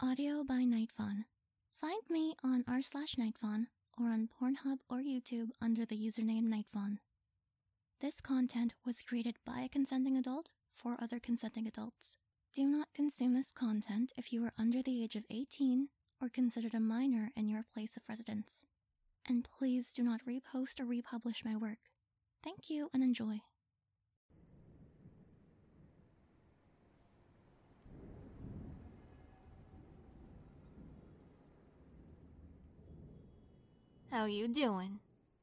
Audio by Nightfawn. Find me on r/Nightfawn or on Pornhub or YouTube under the username Nightfawn. This content was created by a consenting adult for other consenting adults. Do not consume this content if you are under the age of 18 or considered a minor in your place of residence. And please do not repost or republish my work. Thank you and enjoy. How you doing?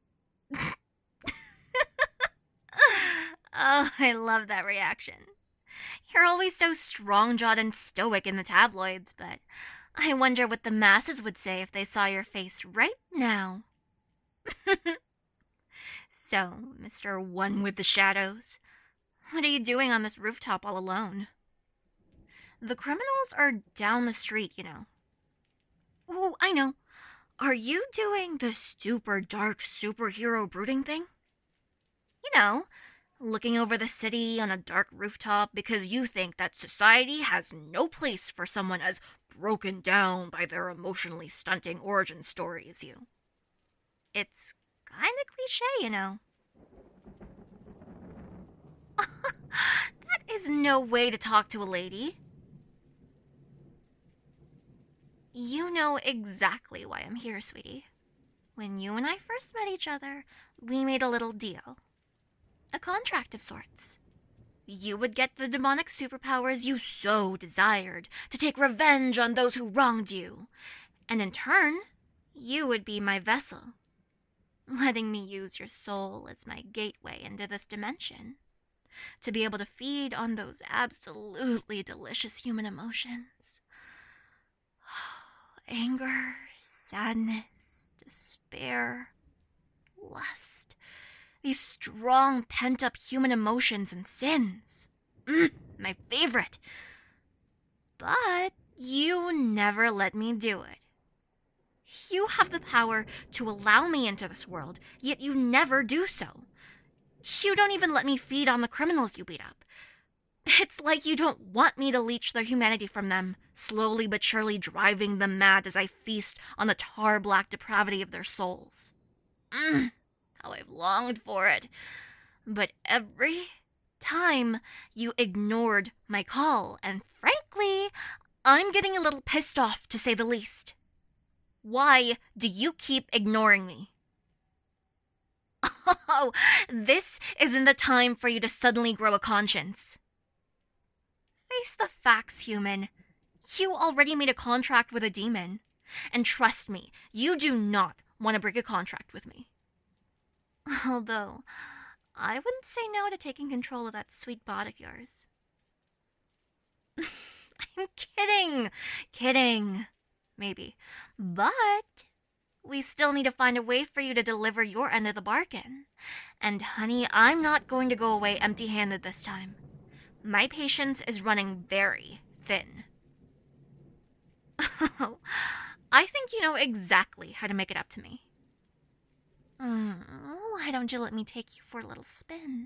Oh, I love that reaction. You're always so strong-jawed and stoic in the tabloids, but I wonder what the masses would say if they saw your face right now. So, Mr. One with the Shadows, what are you doing on this rooftop all alone? The criminals are down the street, you know. Oh, I know. Are you doing the super dark superhero brooding thing? You know, looking over the city on a dark rooftop because you think that society has no place for someone as broken down by their emotionally stunting origin story as you. It's kinda cliche, you know. That is no way to talk to a lady. You know exactly why I'm here, sweetie. When you and I first met each other, we made a little deal. A contract of sorts. You would get the demonic superpowers you so desired to take revenge on those who wronged you. And in turn, you would be my vessel, letting me use your soul as my gateway into this dimension, to be able to feed on those absolutely delicious human emotions. Anger, sadness, despair, lust. These strong, pent-up human emotions and sins. My favorite. But you never let me do it. You have the power to allow me into this world, yet you never do so. You don't even let me feed on the criminals you beat up. It's like you don't want me to leech their humanity from them, slowly but surely driving them mad as I feast on the tar-black depravity of their souls. How I've longed for it. But every time you ignored my call, and frankly, I'm getting a little pissed off, to say the least. Why do you keep ignoring me? Oh, this isn't the time for you to suddenly grow a conscience. Face the facts, human. You already made a contract with a demon. And trust me, you do not want to break a contract with me. Although, I wouldn't say no to taking control of that sweet bod of yours. I'm kidding. Kidding. Maybe. But we still need to find a way for you to deliver your end of the bargain. And honey, I'm not going to go away empty-handed this time. My patience is running very thin. Oh, I think you know exactly how to make it up to me. Why don't you let me take you for a little spin?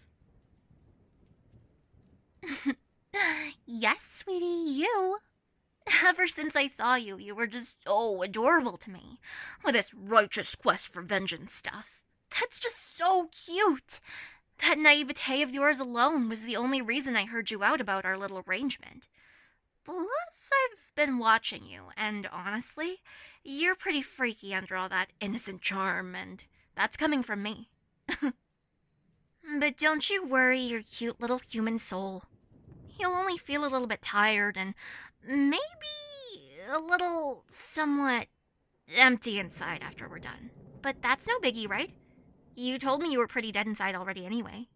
Yes, sweetie, you. Ever since I saw you, you were just so adorable to me. With this righteous quest for vengeance stuff. That's just so cute. That naivete of yours alone was the only reason I heard you out about our little arrangement. Plus, I've been watching you, and honestly, you're pretty freaky under all that innocent charm, and that's coming from me. But don't you worry your cute little human soul. You'll only feel a little bit tired and maybe a little somewhat empty inside after we're done. But that's no biggie, right? You told me you were pretty dead inside already anyway.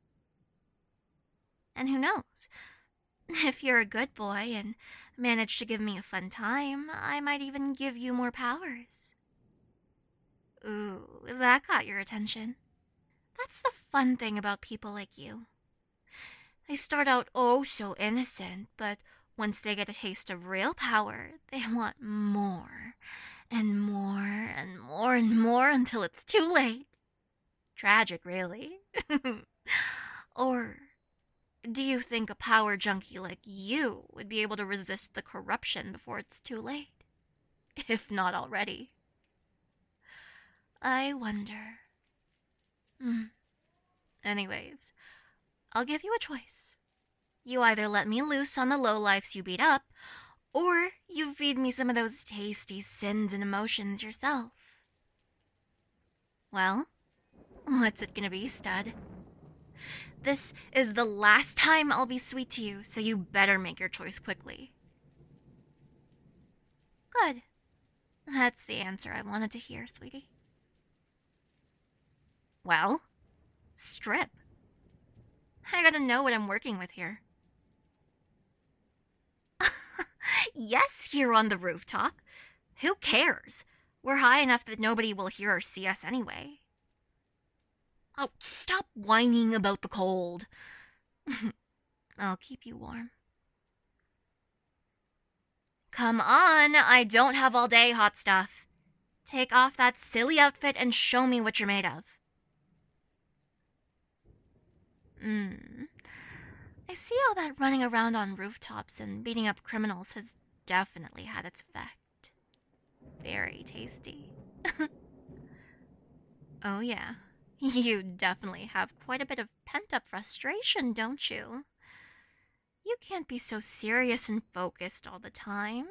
And who knows? If you're a good boy and manage to give me a fun time, I might even give you more powers. Ooh, that caught your attention. That's the fun thing about people like you. They start out oh so innocent, but once they get a taste of real power, they want more, and more, and more, and more until it's too late. Tragic, really. Or Do you think a power junkie like you would be able to resist the corruption before it's too late? If not already. I wonder. Anyways, I'll give you a choice. You either let me loose on the lowlifes you beat up, or you feed me some of those tasty sins and emotions yourself. Well, what's it gonna be, stud? This is the last time I'll be sweet to you, so you better make your choice quickly. Good. That's the answer I wanted to hear, sweetie. Well, strip. I gotta know what I'm working with here. Yes, here on the rooftop. Who cares? We're high enough that nobody will hear or see us anyway. Oh, stop whining about the cold. I'll keep you warm. Come on, I don't have all day, hot stuff. Take off that silly outfit and show me what you're made of. I see all that running around on rooftops and beating up criminals has definitely had its effect. Very tasty. Oh yeah, you definitely have quite a bit of pent-up frustration, don't you? You can't be so serious and focused all the time.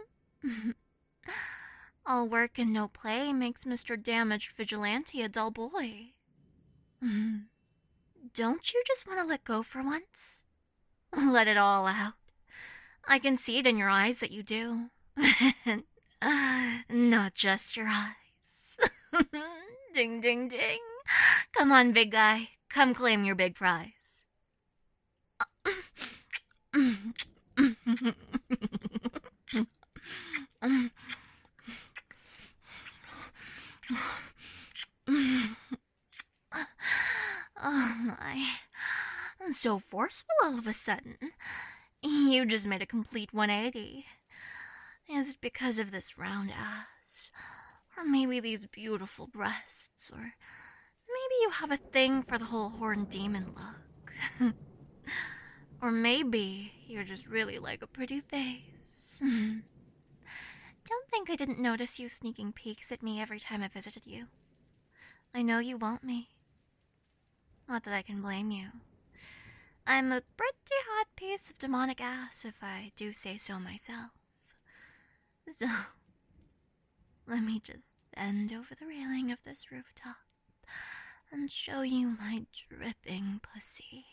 All work and no play makes Mr. Damaged Vigilante a dull boy. Don't you just want to let go for once? Let it all out. I can see it in your eyes that you do. Not just your eyes. Ding, ding, ding. Come on, big guy. Come claim your big prize. Oh my. So forceful all of a sudden. You just made a complete 180. Is it because of this round ass? Or maybe these beautiful breasts? Or maybe you have a thing for the whole horned demon look? Or maybe you're just really like a pretty face. Don't think I didn't notice you sneaking peeks at me every time I visited you. I know you want me. Not that I can blame you. I'm a pretty hot piece of demonic ass, if I do say so myself. So, let me just bend over the railing of this rooftop and show you my dripping pussy.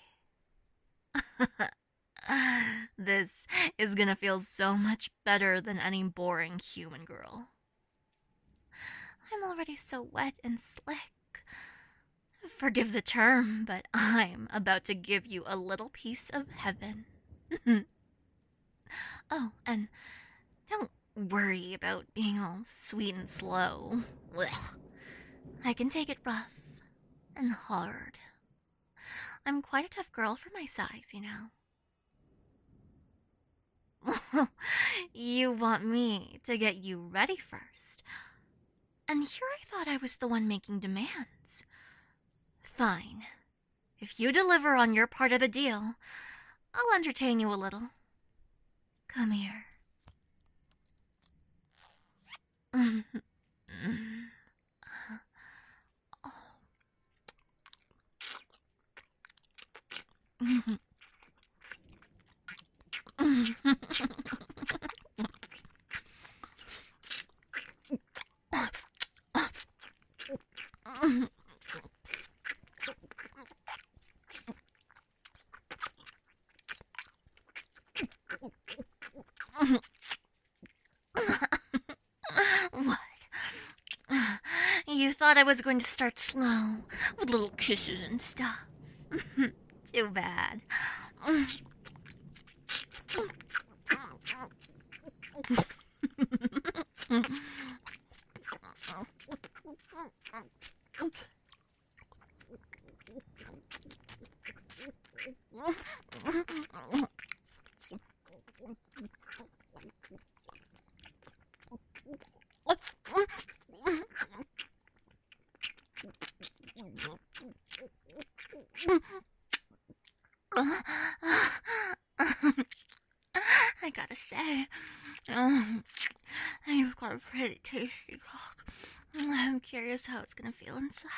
This is gonna feel so much better than any boring human girl. I'm already so wet and slick. Forgive the term, but I'm about to give you a little piece of heaven. Oh, and don't worry about being all sweet and slow. Blech. I can take it rough and hard. I'm quite a tough girl for my size, you know. You want me to get you ready first. And here I thought I was the one making demands. Fine. If you deliver on your part of the deal, I'll entertain you a little. Come here. What? You thought I was going to start slow, with little kisses and stuff. Too bad. a pretty tasty cock. I'm curious how it's gonna feel inside.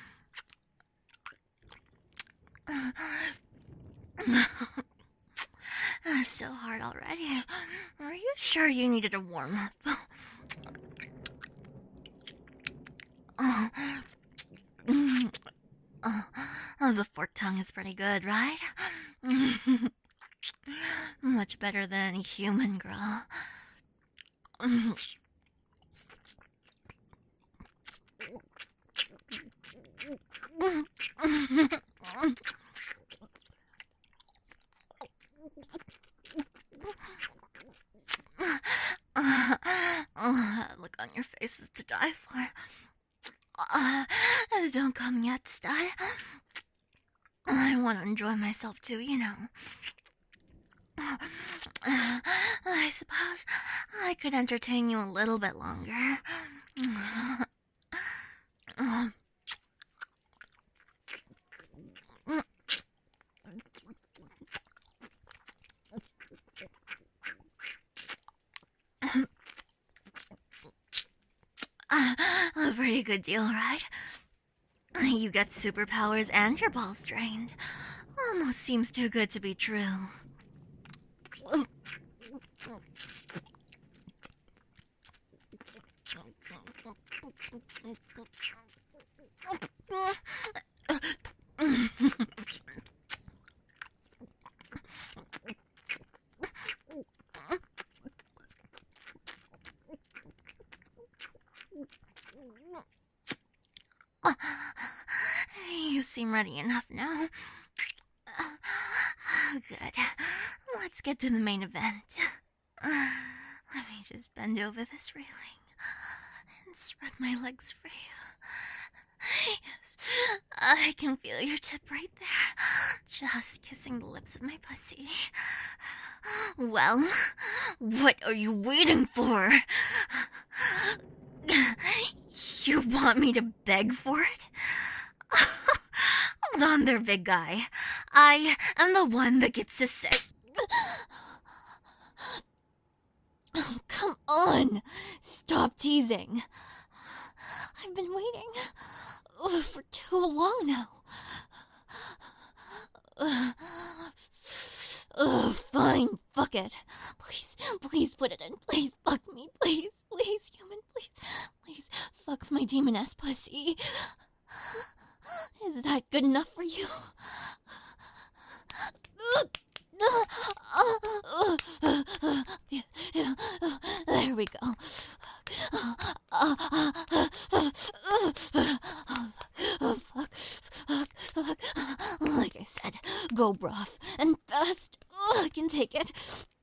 So hard already. Are you sure you needed a warm-up? The forked tongue is pretty good, right? Much better than any human, girl. Look on your face is to die for. Don't come yet, stud. I want to enjoy myself too, you know. I suppose I could entertain you a little bit longer. A pretty good deal, right? You get superpowers and your balls drained. Almost seems too good to be true. You seem ready enough now. Good. Let's get to the main event. Let me just bend over this railing and spread my legs free. Yes, I can feel your tip right there, just kissing the lips of my pussy. Well, what are you waiting for? You want me to beg for it? Hold on there, big guy. I am the one that gets to say... Oh, come on! Stop teasing. I've been waiting for too long now. Fine, fuck it. Please put it in. Please fuck me. Please, human, please fuck my demon-ass pussy. Is that good enough for you? There we go. Fuck. Like I said, go rough and fast. I can take it.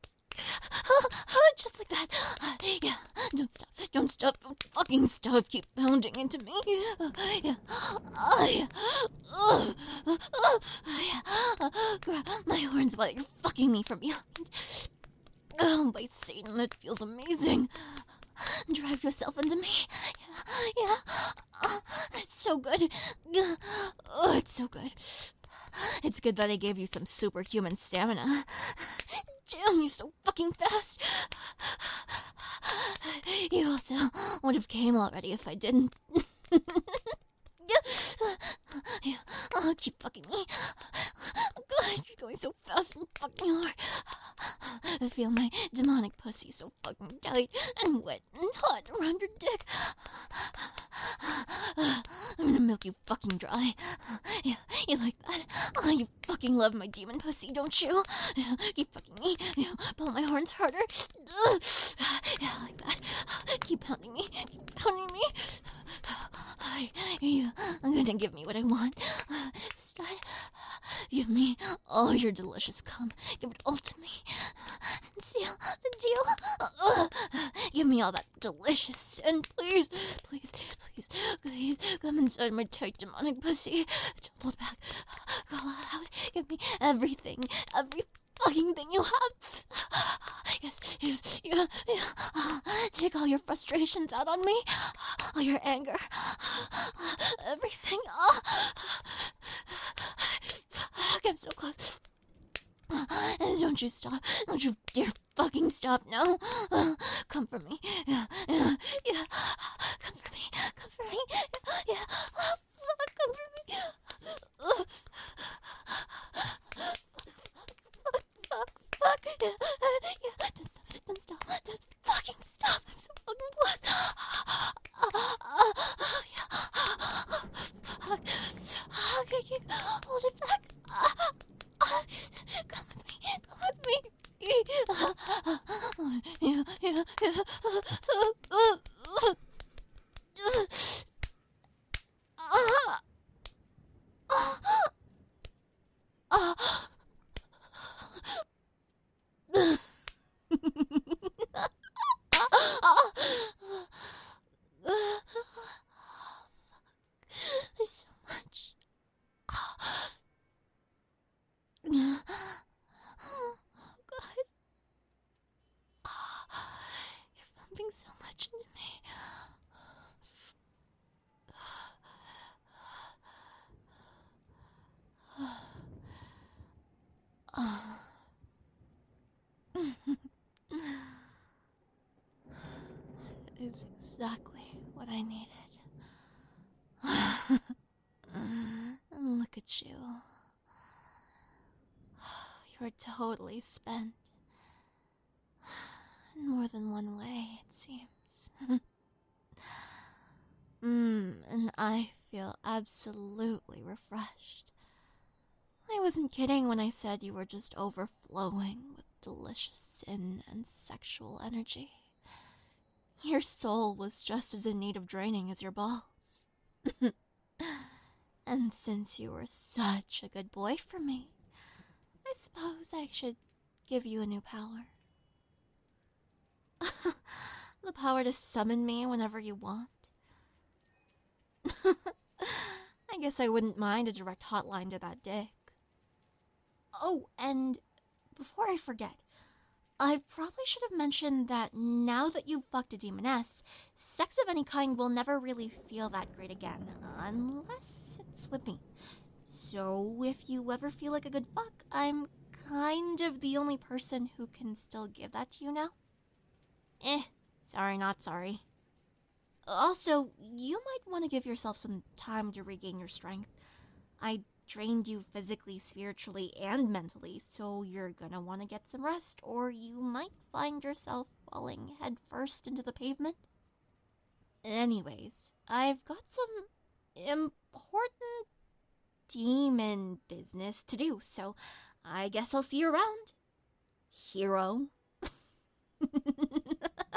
Just like that. Yeah, don't stop, don't fucking stop. Keep pounding into me. Yeah. Grab my horns while you're fucking me from behind. Oh, by Satan, that feels amazing. Drive yourself into me. Yeah. It's so good. Oh, it's so good. It's good that I gave you some superhuman stamina. Damn, you're so fucking fast. You also would have came already if I didn't. Yeah, keep fucking me. God, you're going so fast and fucking hard. I feel my demonic pussy so fucking tight and wet and hot around your dick. I'm gonna milk you fucking dry. Yeah, you like that? Oh, you fucking love my demon pussy, don't you? Yeah, keep fucking me. Yeah, pull my horns harder. Yeah, like that. Keep pounding me. Keep pounding me. Yeah, I'm gonna give me what I want. Stud, give me all your delicious cum. Give it all to me. And seal the deal. Give me all that delicious sin, please. Please, come inside my tight demonic pussy. Don't hold back. Go all out. Give me everything. Every fucking thing you have. Yes, yeah. Take all your frustrations out on me. All your anger. Everything. I'm so close. Don't you stop. Don't you dare fucking stop now. Come for me. Yeah. Fucking stop. I'm so fucking close. Okay, hold it back. Come with me. Come with me. There's so much. Oh, God. You're pumping so much into me. Is exactly what I needed. Look at you. You're totally spent. In more than one way, it seems. And I feel absolutely refreshed. I wasn't kidding when I said you were just overflowing with delicious sin and sexual energy. Your soul was just as in need of draining as your balls. And since you were such a good boy for me, I suppose I should give you a new power. The power to summon me whenever you want. I guess I wouldn't mind a direct hotline to that dick. Oh, and before I forget, I probably should have mentioned that now that you've fucked a demoness, sex of any kind will never really feel that great again, unless it's with me. So if you ever feel like a good fuck, I'm kind of the only person who can still give that to you now. Sorry, not sorry. Also, you might want to give yourself some time to regain your strength. I drained you physically, spiritually, and mentally, so you're gonna want to get some rest, or you might find yourself falling headfirst into the pavement. Anyways, I've got some important demon business to do, so I guess I'll see you around, hero.